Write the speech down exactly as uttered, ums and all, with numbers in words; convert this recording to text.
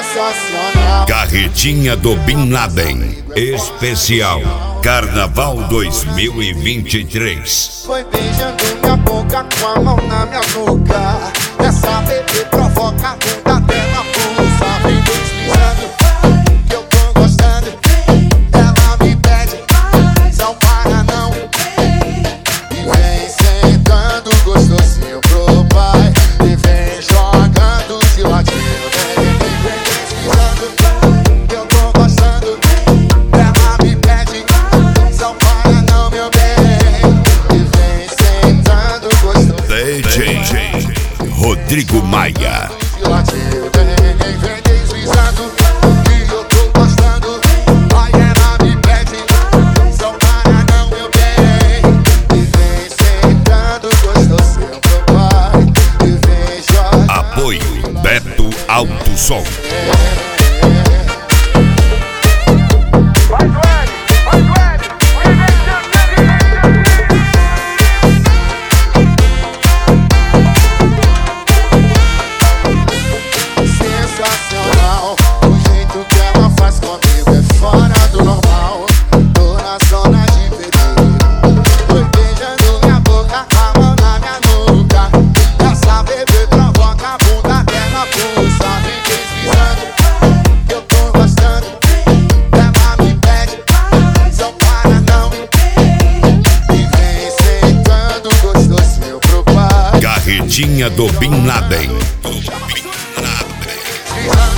sensacional. Carretinha do Bin Laden, especial Carnaval dois mil e vinte e três. Foi beijando minha boca com a mão na minha nuca. Essa bebê provoca a bunda até na pulsa. Vem deslizando que eu tô gostando. Ela me pede, não para não. E vem sentando gostosinho pro pai. E vem jogando de ladinho. Vem, vem, vem deslizando que eu tô gostando. Ela me pede, não para não, meu bem. E vem sentando gostosinho. D J Rodrigo Maia. Apoio Beto Alto Som. Sensacional, o jeito que ela faz comigo é fora do normal. Tô na zona de perigo. Foi beijando minha boca, a mão na minha nuca. Essa bebê provoca a bunda até na pulsa. Vem deslizando que eu tô gostando. Ela me pede, não para não. E vem sentando gostosinho pro pai. Carretinha do Bin Laden. Yeah.